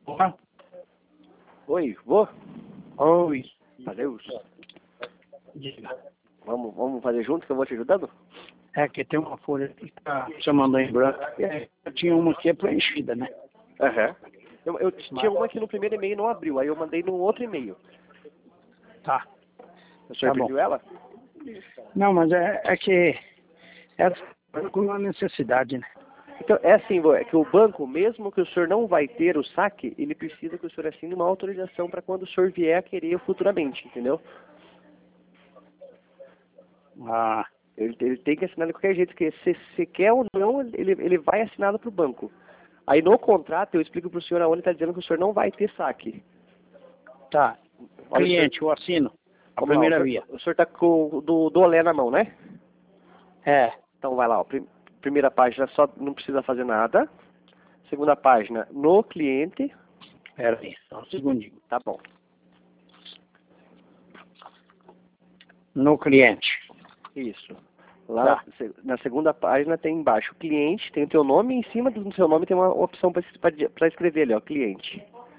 Olá. Oi, vou? Oi. Adeus. Diga. Vamos fazer junto que eu vou te ajudando? É que tem uma folha que está chamando em branco. Eu tinha uma que é preenchida, né? Aham. Eu tinha uma que no primeiro e-mail não abriu, aí eu mandei no outro e-mail. Tá. O senhor Tá bom. pediu ela? Não, mas é que essa é com uma necessidade, né? Então, é assim, é que o banco, mesmo que o senhor não vai ter o saque, ele precisa que o senhor assine uma autorização para quando o senhor vier a querer futuramente, entendeu? Ah, Ele tem que assinar de qualquer jeito, porque se quer ou não, ele vai assinado para o banco. Aí no contrato eu explico para o senhor aonde está dizendo que o senhor não vai ter saque. tá. Olha, Cliente, eu assino. A vamos lá, primeira via. o senhor está com do Olé na mão, né? É. Então vai lá, ó, primeira página só não precisa fazer nada. Segunda página, no cliente. Pera aí, só um segundinho. Tá bom. No cliente. Isso. Lá na segunda página tem embaixo cliente, tem o teu nome, e em cima do seu nome tem uma opção para escrever ali, ó, cliente.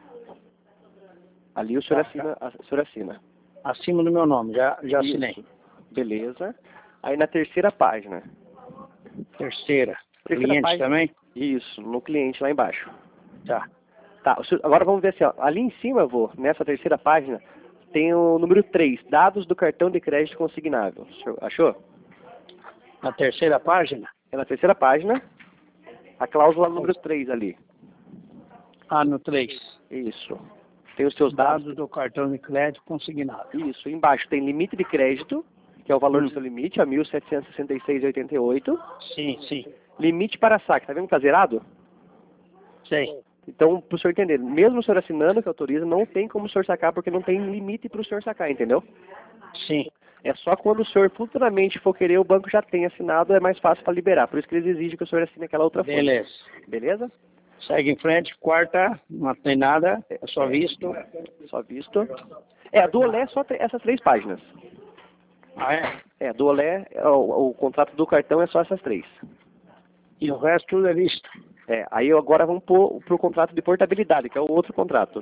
Ali o senhor assina, o senhor assina. Acima do meu nome, já Isso. assinei. Beleza. Aí na terceira página. Terceira. Terceira Cliente página. também? Isso, no cliente lá embaixo. Tá. Tá, agora vamos ver assim, ó. Ali em cima, nessa terceira página, tem o número 3, dados do cartão de crédito consignável. O senhor achou? Na terceira página? É na terceira página, a cláusula número 3 ali. Ah, no 3. Isso. Tem os seus dados. Do cartão de crédito consignado. Isso. Embaixo tem limite de crédito, que é o valor do seu limite, a 1.766,88. Sim, sim. Limite para saque, tá vendo que tá zerado? Sei. Então, para o senhor entender, mesmo o senhor assinando que autoriza, não tem como o senhor sacar, porque não tem limite para o senhor sacar, entendeu? Sim. É só quando o senhor futuramente for querer, o banco já tem assinado, é mais fácil para liberar. Por isso que eles exigem que o senhor assine aquela outra folha. Beleza. Beleza? Segue em frente, quarta, não tem nada, é só visto. Só visto. É, a do Olé é só essas 3 páginas. Ah, é? É, do Olé, o contrato do cartão é só essas 3. E o resto tudo é visto. É, aí agora vamos pro contrato de portabilidade, que é o outro contrato.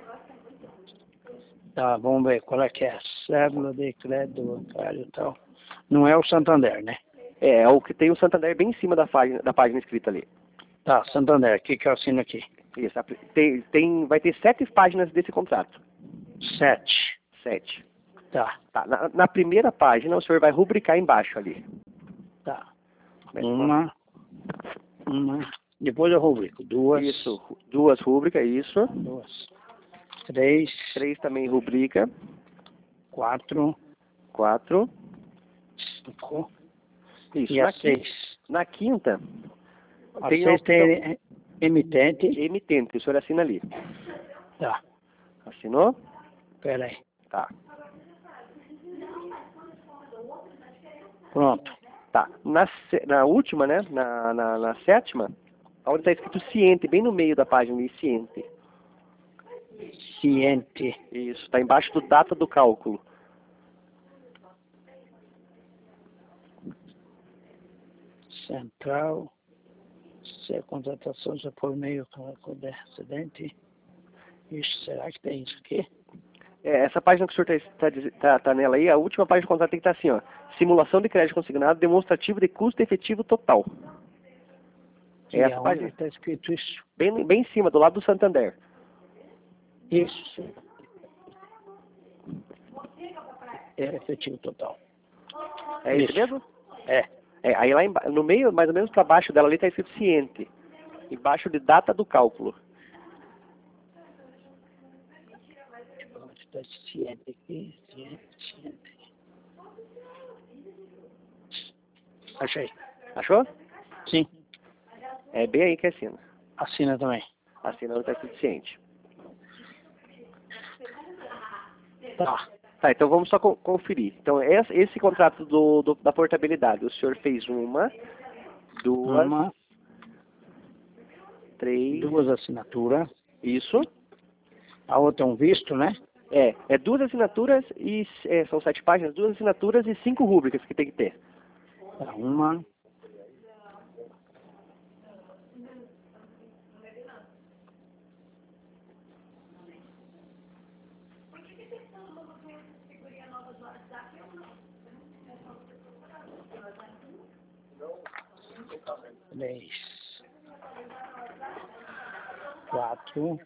Tá, vamos ver qual é que é. Cédula de crédito bancário e tal. Não é o Santander, né? É o que tem o Santander bem em cima da página escrita ali. Tá, Santander, o que que eu assino aqui? Isso, vai ter 7 páginas desse contrato. 7. 7. Tá, Tá, na primeira página o senhor vai rubricar embaixo ali. tá. Uma. Depois eu rubrico. 2. Isso, 2 rúbricas, isso. 2. 3. 3 também rubrica. 4. 4. 5. Isso, E a 6. na quinta, A tem 6 tem emitente. emitente, o senhor assina ali. Tá, Assinou? pera aí. Tá. Pronto. Tá. Na última, né? Na sétima, onde está escrito ciente, bem no meio da página, ali, ciente. Ciente. Isso, está embaixo do data do cálculo. Central. Se a contratação já por meio do acidente. Ixi, será que tem isso aqui? É, essa página que o senhor tá nela aí, a última página do contrato tem que estar assim, ó. Simulação de crédito consignado demonstrativo de custo efetivo total. E Essa aonde página. está escrito isso? Bem em cima, do lado do Santander. Isso. É efetivo total. É isso mesmo? É. É, aí lá no meio, mais ou menos para baixo dela ali, está escrito ciente. Embaixo de data do cálculo. Está ciente aqui. Ciente. Achei. Achou? Sim. É bem aí que assina. Assina também. Assina onde está escrito ciente. Tá. Tá, então vamos só conferir. Então, esse contrato da portabilidade, o senhor fez 1, 2, 3. 2 assinaturas. Isso. A outra é um visto, né? É 2 assinaturas e são 7 páginas, 2 assinaturas e 5 rúbricas que tem que ter. Tá, uma. Três, quatro,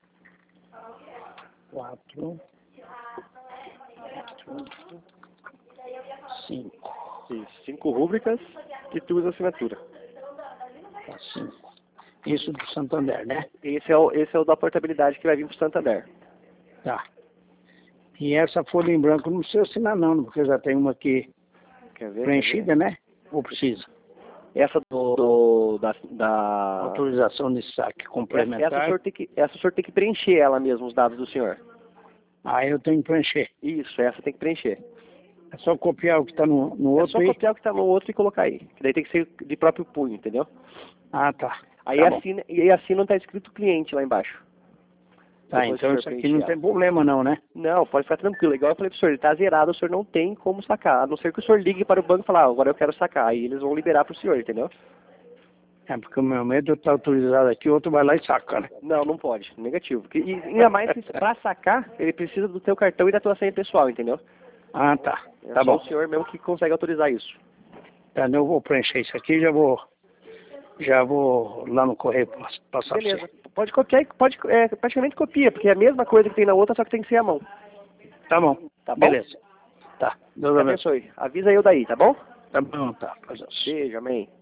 cinco. Isso, 5 rúbricas e 2 assinaturas. Tá, 5. Isso do Santander, né? Esse é o da portabilidade que vai vir para o Santander. Tá. E essa folha em branco não precisa assinar não, porque eu já tenho uma aqui Quer ver? preenchida, né? Ou precisa? Essa da Autorização de saque complementar. essa o senhor tem que preencher ela mesmo, os dados do senhor. Ah, eu tenho que preencher. Isso, essa tem que preencher. É só copiar o que está no É outro só copiar o que está no outro e colocar aí. Que daí tem que ser de próprio punho, entendeu? Ah, tá. Aí Tá bom. assina, e assim não está escrito cliente lá embaixo. Tá, Depois então que o isso senhor aqui não preencher tem problema não, né? Não, pode ficar tranquilo. Igual eu falei pro senhor, ele está zerado, o senhor não tem como sacar. A não ser que o senhor ligue para o banco e falar, agora eu quero sacar. Aí eles vão liberar para o senhor, entendeu? É porque o meu medo está autorizado aqui, o outro vai lá e saca, né? Não, não pode. Negativo. E ainda mais que para sacar, ele precisa do teu cartão e da tua senha pessoal, entendeu? Ah, tá. É Tá só bom. o senhor mesmo que consegue autorizar isso. Tá, eu vou preencher isso aqui e já vou lá no correio passar pra Beleza. você. Pode copiar, praticamente copia, porque é a mesma coisa que tem na outra, só que tem que ser a mão. Tá bom. Tá bom? Beleza. Tá. Deus Deus abençoe. abençoe. Avisa eu daí, tá bom? Tá bom, tá. Faz assim. Beijo, amém.